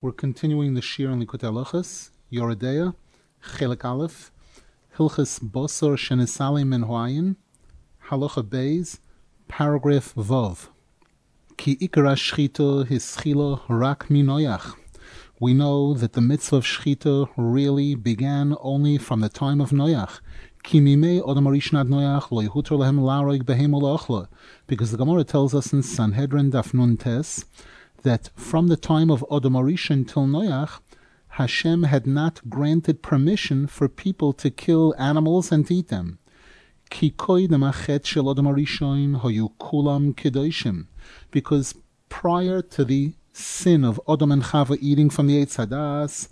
We're continuing the Shir on Likutei Halachos, Yoredeya, Chelik Aleph, Hilchos Bosor Shenisali Min Hoayin, Halacha Beis, paragraph Vav. Ki Ikar Shchita Hischila Rak Minoyach. We know that the mitzvah of Shchita really began only from the time of Noach. Ki mimei Odom Harishon ad Noach lo yehuter lehem laroig behema la'achla. Because the Gemara tells us in Sanhedrin Daf Nun Tes that from the time of Odom Harishon till Noach, Hashem had not granted permission for people to kill animals and to eat them. Ki koydem hachet shel Odom Harishon hayu kulam kedoshim. Because prior to the sin of Odom and Chava eating from the Eitz Hadas,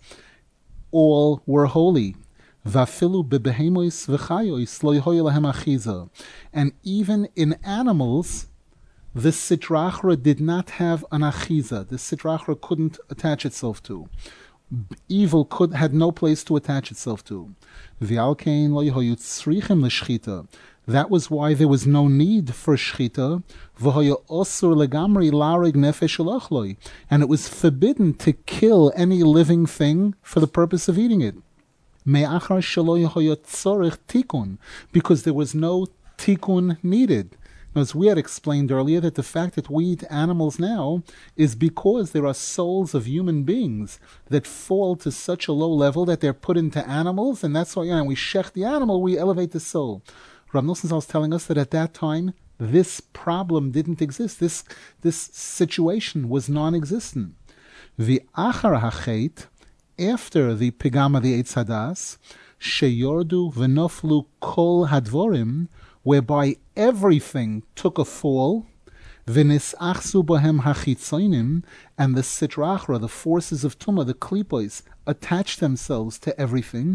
all were holy. Vafilu bebehemois v'chayois lo yehoy lahem achiza. And even in animals, the Sitra Achra did not have an achiza. The Sitra Achra couldn't attach itself to. Evil had no place to attach itself to. V'alkein lo yehoyu tzrichim l'shchita. That was why there was no need for shchita. V'hoya osur legamri larig nefesh alachloi. And it was forbidden to kill any living thing for the purpose of eating it. Me'achar shelo yehoya tzorich tikun. Because there was no tikun needed. As we had explained earlier, that the fact that we eat animals now is because there are souls of human beings that fall to such a low level that they're put into animals, and that's why when we shech the animal, we elevate the soul. Rav Nosson was telling us that at that time, this problem didn't exist. This situation was non-existent. V'achar hachet, after the pigama, the Eitz Hadas, sheyordu v'noflu kol hadvorim, whereby everything took a fall, v'nisachsu bohem hachitzonim, and the Sitra Achra, the forces of Tumah, the klipos, attached themselves to everything.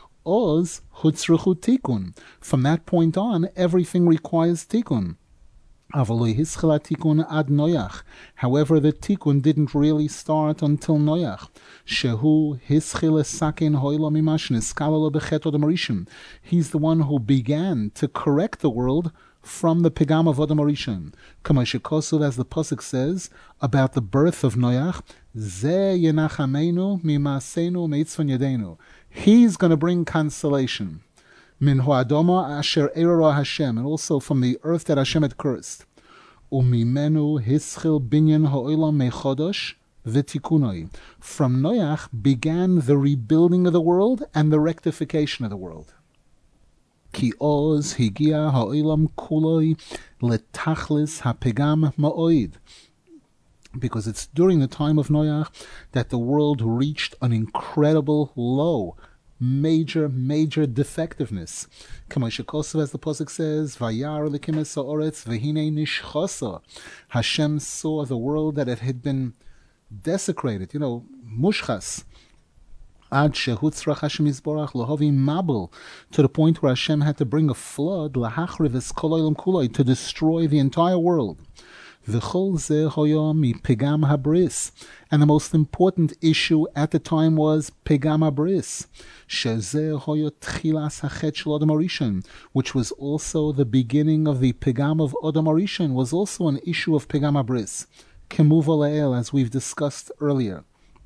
Oz hutzruchu tikun. From that point on, everything requires tikun. Avaloi hischala tikun ad Noach. However, the tikun didn't really start until Noach. Shehu hischila sakin hoilo mimash niskalalo bechet Odom Harishon. He's the one who began to correct the world from the pigam of Odom Harishon. Kama shekosuv, as the pasuk says about the birth of Noach, Ze yenachamenu mimasenu meitzvon yedenu. He's going to bring consolation. Min ho'adoma asher erora Hashem, and also from the earth that Hashem had cursed. Umimenu hischil binyan ha'olam mechodosh v'tikunoi. From Noach began the rebuilding of the world and the rectification of the world. Ki oz higia ha'olam kuloi letachlis ha'pegam ma'oid. Because it's during the time of Noach that the world reached an incredible low, major defectiveness. Kamashikosu, as the pasuk says, Vayar likim es ha'oretz v'hinei nishchasa. Hashem saw the world that it had been desecrated, mushchas. Ad shehutzrach Hashem yizborach lohavi mabel, to the point where Hashem had to bring a flood, lahachriv es kol olam kuloi, to destroy the entire world. V'chol zeh hoya mi pegam habris, and the most important issue at the time was pegam habris, shezeh hoya tchilas hachet shel Odom Harishon, which was also the beginning of the pegam of Odom Harishon, was also an issue of pegam habris, kemuva le'el, as we've discussed earlier.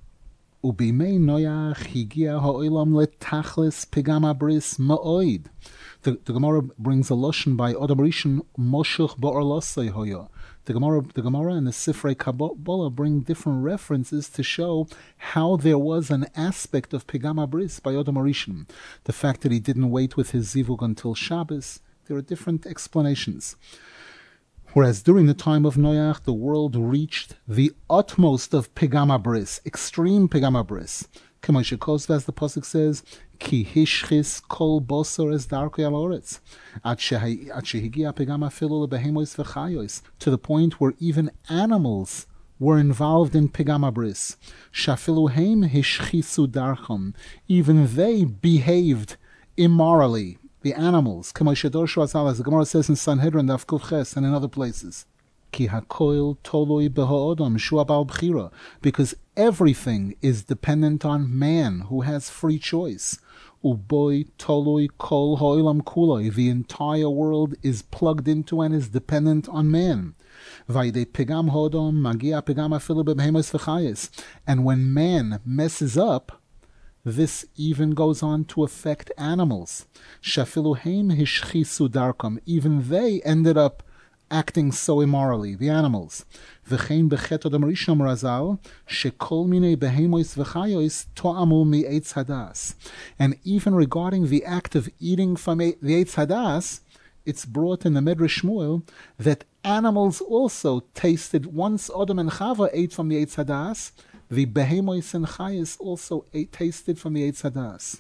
Ubimei Noach higia ha'olam letachlis pegam habris ma'oid. The Gemara brings a lashon by Odom Harishon, moshuch ba'orlasei hoya. The Gemara and the Sifrei Kabbalah bring different references to show how there was an aspect of Pegam Habris by Odom Harishon. The fact that he didn't wait with his zivug until Shabbos, there are different explanations. Whereas during the time of Noach, the world reached the utmost of Pegam Habris, extreme Pegam Habris. Kamashikos, as the pasuk says, Ki hishchis kol bosor es darkei al oretz, ad shehigia pegam afilu lebehemois v'chayois, to the point where even animals were involved in pegam habris. Shafilu heim hishchisu darcham, even they behaved immorally. The animals, Kamashidor Shazal, as the Gemara says in Sanhedrin Daf Kuf Ches and in other places. Ki hakoil toloi beho'odam shua bal b'chira, because everything is dependent on man who has free choice. Uboy toloi kol ha'olam kuloi, the entire world is plugged into and is dependent on man. Vaide pigam hodom magia pigam afilu b'behemos v'chayis. And when man messes up, this even goes on to affect animals. Shafilu heim hishchisu darkam. Even they ended up acting so immorally, the animals. V'chein bechet odom rishon razal shekol minei behemos v'chayos to'amu mi'etz hadas. And even regarding the act of eating from the Eitz Hadas, it's brought in the Medrash Shmuel that animals also tasted, once Adam and Chava ate from the Eitz Hadas, the Behemos and Chayis also tasted from the Eitz Hadas.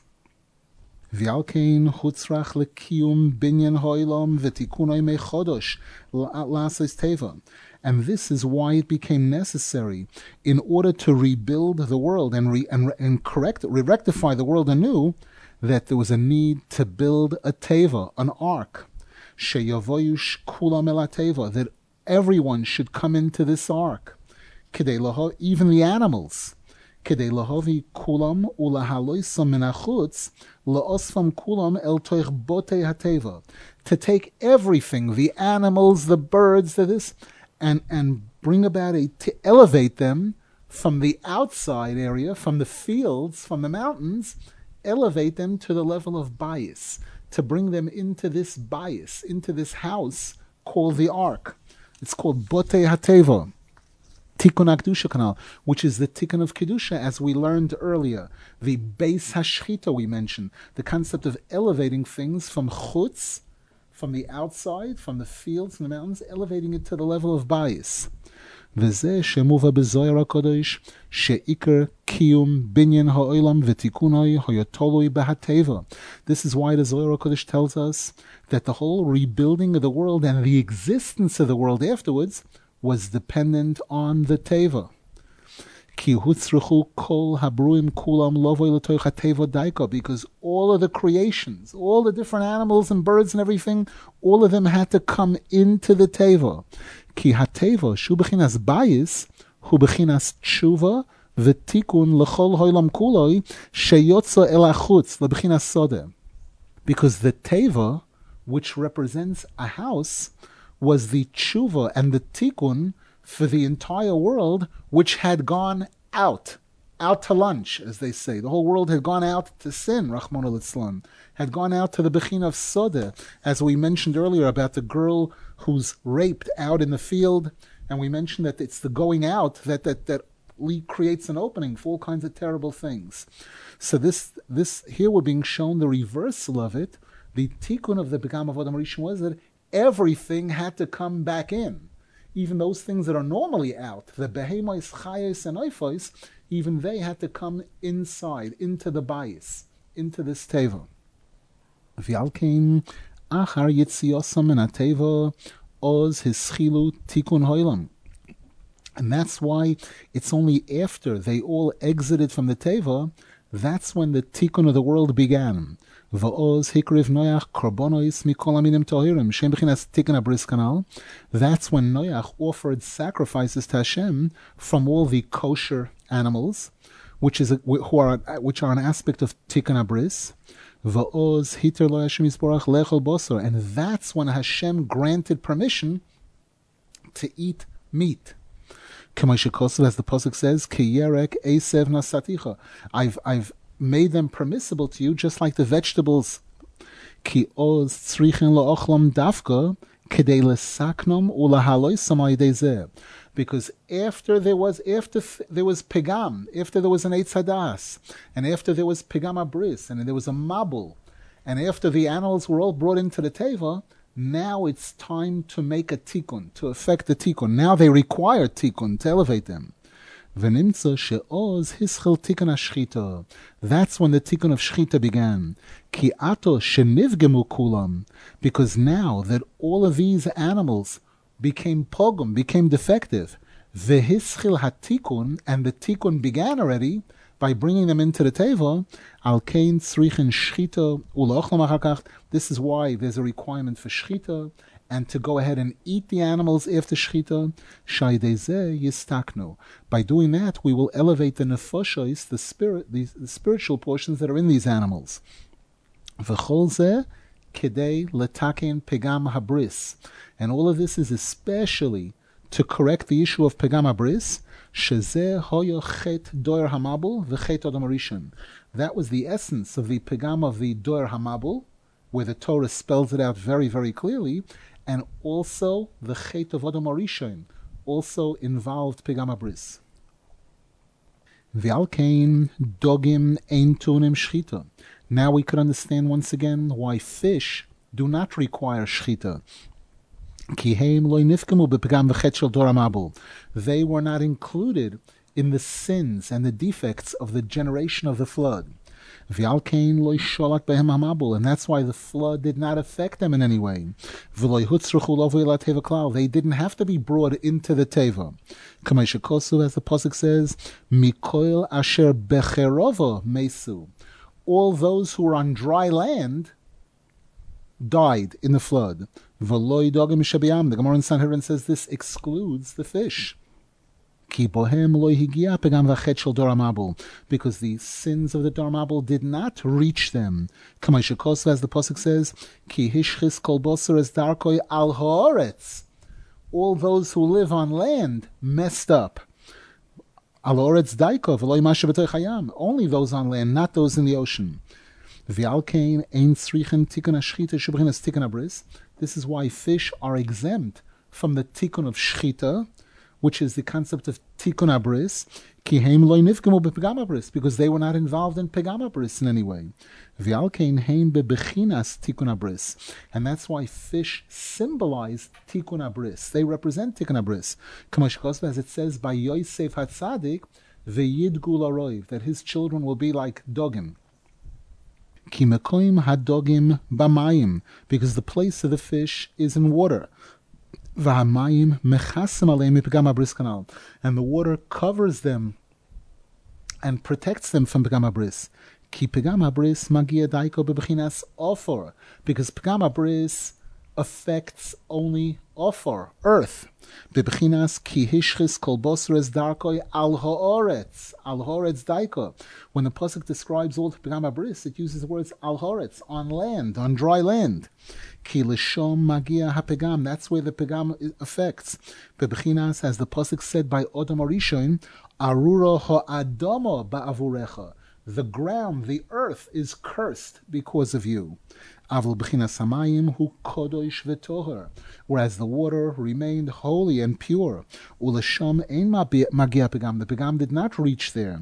V'alkein chutzrach lekiyum binyan ho'olam v'tikunoi mechodosh la'asos teva. And this is why it became necessary, in order to rebuild the world and rectify the world anew, that there was a need to build a teva, an ark. Sheyavoyush kulam el teva, that everyone should come into this ark. Even the animals. Kedei lahavi kulam ulahaloisam min hachutz laosfam kulam el toich botei hateva. To take everything, the animals, the birds, this, and bring about to elevate them from the outside area, from the fields, from the mountains, elevate them to the level of bias, to bring them into this bias, into this house called the ark. It's called Botei Hateva, Tikkun HaKedusha Kanal, which is the Tikkun of Kedusha, as we learned earlier. The Beis HaShchita we mentioned, the concept of elevating things from chutz, from the outside, from the fields and the mountains, elevating it to the level of bias. וזה שמובא בזוהר הקודש, שעיקר קיום בניין העולם ותיקונו היה תלוי בהטבע. This is why the Zohar HaKodesh tells us that the whole rebuilding of the world and the existence of the world afterwards was dependent on the teva. כי הוצרכו כל הברואים כולם לבוא לתוך הטבע דייקה, because all of the creations, all the different animals and birds and everything, all of them had to come into the teva. כי הטבע שהוא בחינס בייס, הוא בחינס תשובה ותיקון לכל העולם כולו שיוצא אל החוץ, לבחינס סודה. Because the teva, which represents a house, was the tshuva and the tikkun for the entire world, which had gone out to lunch, as they say. The whole world had gone out to sin, Rachmana litzlan, had gone out to the Bechina of Soda, as we mentioned earlier about the girl who's raped out in the field, and we mentioned that it's the going out that creates an opening for all kinds of terrible things. So this here we're being shown the reversal of it. The tikkun of the Begam of Adam Rishon was that everything had to come back in. Even those things that are normally out, the behemoths, chayos, and oifos, even they had to come inside, into the bayis, into this teva. V'alkein achar yitziosam min hateva oz hischilu tikun hoilam. And that's why it's only after they all exited from the teva, that's when the tikkun of the world began. V'oz hikriv Noach korbonos mikol aminim tohirim shem b'chinas tikkun habris kanal. That's when Noach offered sacrifices to Hashem from all the kosher animals, which are an aspect of tikkun habris. V'oz hiter lo Hashem yisborach lechol bosor, and that's when Hashem granted permission to eat meat. As the pasuk says, "Kiyerek esev nasaticha." I've made them permissible to you, just like the vegetables. Ki oz tzrichin la'ochlam dafka kedei lesaknom ulahaloisam al-yedei zeh. Because after there was pigam, after there was an eitz hadas, and after there was pigam abris, and there was a mabul, and after the animals were all brought into the teva, now it's time to make a tikkun, to effect the tikkun. Now they require tikkun to elevate them. V'nimtza she'oz hischel tikkun hashchita. That's when the tikkun of shchita began. Ki ato shenivgemu kulam. Because now that all of these animals became pogum, became defective, v'hischil hatikkun, and the tikkun began already, by bringing them into the teva, al kein tzrichin shchita ula'ochlam achar kach. This is why there's a requirement for shchita, and to go ahead and eat the animals after shchita. Shaydei zeh yistaknu. By doing that, we will elevate the nefashos, the spirit, the spiritual portions that are in these animals. V'chol zeh kedei letaken pegam habris. And all of this is especially to correct the issue of Pegam Abris, Shezeh Hoya Chet Doer Hamabul v'Chet Odom Harishon. That was the essence of the Pegam of the Doer Hamabul, where the Torah spells it out very, very clearly, and also the Chet of Odom Harishon also involved Pegam Abris. V'alkein dogim ein tunim shchita. Now we could understand once again why fish do not require shchita. They were not included in the sins and the defects of the generation of the flood. And that's why the flood did not affect them in any way. They didn't have to be brought into the teva. As the pasuk says, Mikoil asher becherova mesu. All those who were on dry land died in the flood. The Gemara in Sanhedrin says this excludes the fish. Because the sins of the Dor Mabul did not reach them. As the pasuk says, Ki hishchis kol boser es darkoi al haaretz. All those who live on land messed up. Al haaretz daiko v'lo mashe b'toich hayam. Only those on land, not those in the ocean. V'alkein ein tzrichen tikun hashchita sheb'chinas tikun abris. This is why fish are exempt from the tikkun of shchita, which is the concept of tikkun abris, ki heim lo nifgemu bepegam abris, because they were not involved in pegam abris in any way. V'alkein heim bebechinas tikkun abris, and that's why fish symbolize tikkun abris. They represent tikkun abris. As it says by Yosef HaTzadik, ve'yidgu laroiv, that his children will be like dogim. Ki mekoim hadogim b'mayim, because the place of the fish is in water. V'hamayim mechasim aleim mipegam abris kanal, and the water covers them and protects them from pegam abris. Ki pegam abris magia daiko bebechinas ofor, because pegam abris affects only ofor, earth. Bebechinas ki hishchis kol bosres darkoi al haaretz daiko. When the pasuk describes all the pegam abris, it uses the words al haaretz, on land, on dry land. Ki lishom magia hapegam, that's where the pegam affects. Bebechinas, as the pasuk said by Odom Harishon, arura ha'adamo ba'avurecha. The ground, the earth, is cursed because of you. Avol b'chinas hamayim hu kodosh v'toher, whereas the water remained holy and pure. Ulesham ein magia pegam, the pegam did not reach there.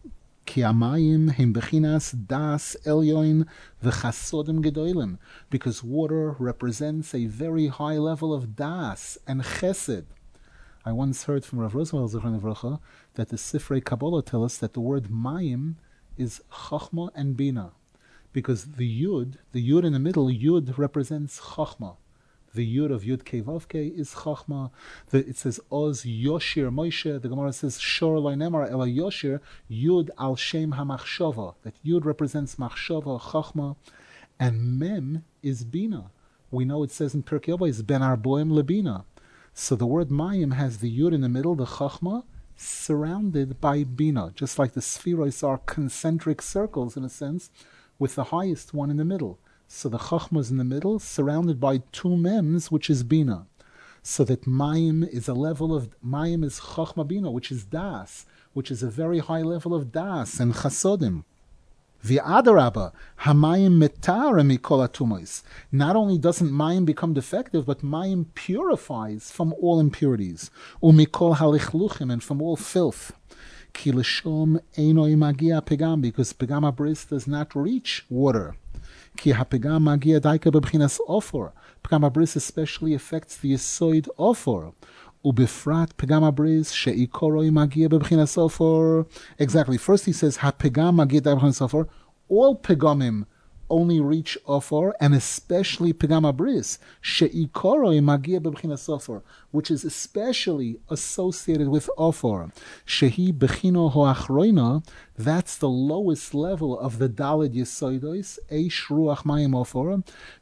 Ki hamayim hem b'chinas das elyoin v'chasodim gedolim, because water represents a very high level of das and chesed. I once heard from Rav Rosenwald Zichron Livracha that the Sifrei Kabbalah tell us that the word mayim is chachma and bina, because the yud in the middle, yud represents chachma. The yud of yud kei vav kei is chachma. It says oz yoshir Moshe. The Gemara says shor lo nemar ela yoshir yud al shem hamachshava. That yud represents machshava, chachma, and mem is bina. We know it says in Pirkei Avos ben arboim lebina. So the word mayim has the yud in the middle, the chachma, surrounded by bina, just like the spheroids are concentric circles in a sense, with the highest one in the middle. So the chachma is in the middle, surrounded by two mems, which is bina. So that mayim is a level of, mayim is chachma bina, which is das, which is a very high level of das and chasodim. V'adarabba, hamayim metara mikol atumois. Not only doesn't mayim become defective, but mayim purifies from all impurities. Umikol halichluchim, and from all filth. Ki l'shom einoi magia pegam, because pegam abris does not reach water. Ki hapegam magia daika bebchinas ofor. Pegam abris especially affects the yisoid ofor. Ubifrat pegam abris she'ikoroi magia bebchinas ofor. Exactly. First he says hapegam magia daika bebchinas ofor. All pegamim only reach ofor, and especially pegam abris she'ikoroi magia bebchinas ofor, which is especially associated with ofor. Shehi bechino hoachroina. That's the lowest level of the daled yesoidos. Eish ruach mayim ofor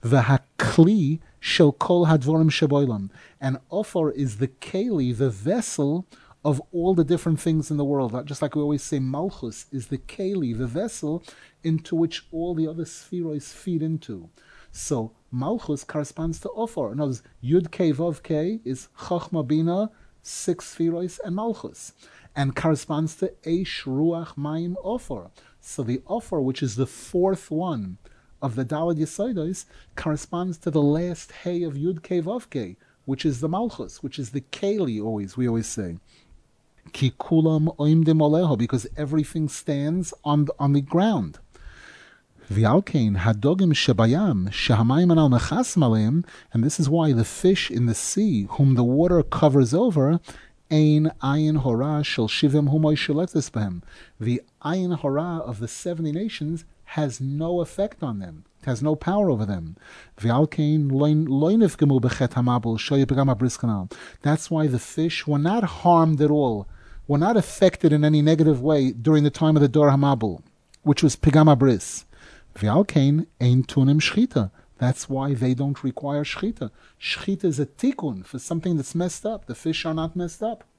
v'hakli shel kol hadvorim sheboilam. And ofor is the keli, the vessel of all the different things in the world. Just like we always say, Malchus is the keli, the vessel into which all the other spheroids feed into. So Malchus corresponds to Ofor. In other words, Yud Kei Vav Kei is Chachma Bina, 6 Spherois, and Malchus, and corresponds to Eish, Ruach, Mayim, Ofor. So the Ofor, which is the fourth one of the Daled Yesodos, corresponds to the last Hey of Yud Kei Vav Kei, which is the Malchus, which is the Keli, we always say. Ki kulam oimdim oleho, because everything stands on the ground. V'alkein hadogim shebayam shehamayim anal mechasim aleim, and this is why the fish in the sea, whom the water covers over, ein ayin hora shel shivim humoy sheletes behem. The ayin hora of the 70 nations has no effect on them. It has no power over them. V'alkein lo nifgemu bechet hamabul shoye pegam habris kanal. That's why the fish were not harmed at all, were not affected in any negative way during the time of the Dor Hamabul, which was pegam habris. V'alkein ein tunim shchita. That's why they don't require shchita. Shchita is a tikkun for something that's messed up. The fish are not messed up.